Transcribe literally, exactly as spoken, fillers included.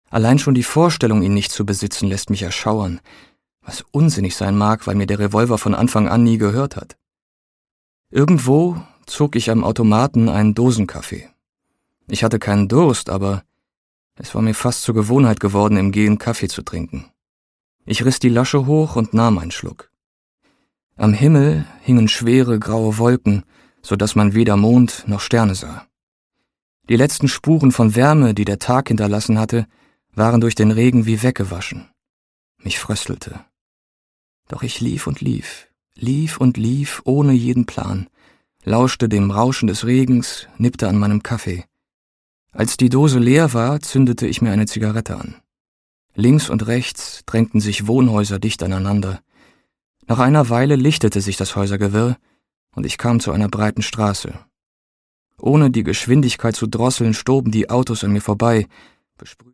Allein schon die Vorstellung, ihn nicht zu besitzen, lässt mich erschauern, was unsinnig sein mag, weil mir der Revolver von Anfang an nie gehört hat. Irgendwo zog ich am Automaten einen Dosenkaffee. Ich hatte keinen Durst, aber es war mir fast zur Gewohnheit geworden, im Gehen Kaffee zu trinken. Ich riss die Lasche hoch und nahm einen Schluck. Am Himmel hingen schwere graue Wolken, so dass man weder Mond noch Sterne sah. Die letzten Spuren von Wärme, die der Tag hinterlassen hatte, waren durch den Regen wie weggewaschen. Mich fröstelte. Doch ich lief und lief, lief und lief ohne jeden Plan, lauschte dem Rauschen des Regens, nippte an meinem Kaffee. Als die Dose leer war, zündete ich mir eine Zigarette an. Links und rechts drängten sich Wohnhäuser dicht aneinander. Nach einer Weile lichtete sich das Häusergewirr und ich kam zu einer breiten Straße. Ohne die Geschwindigkeit zu drosseln, stoben die Autos an mir vorbei, besprüht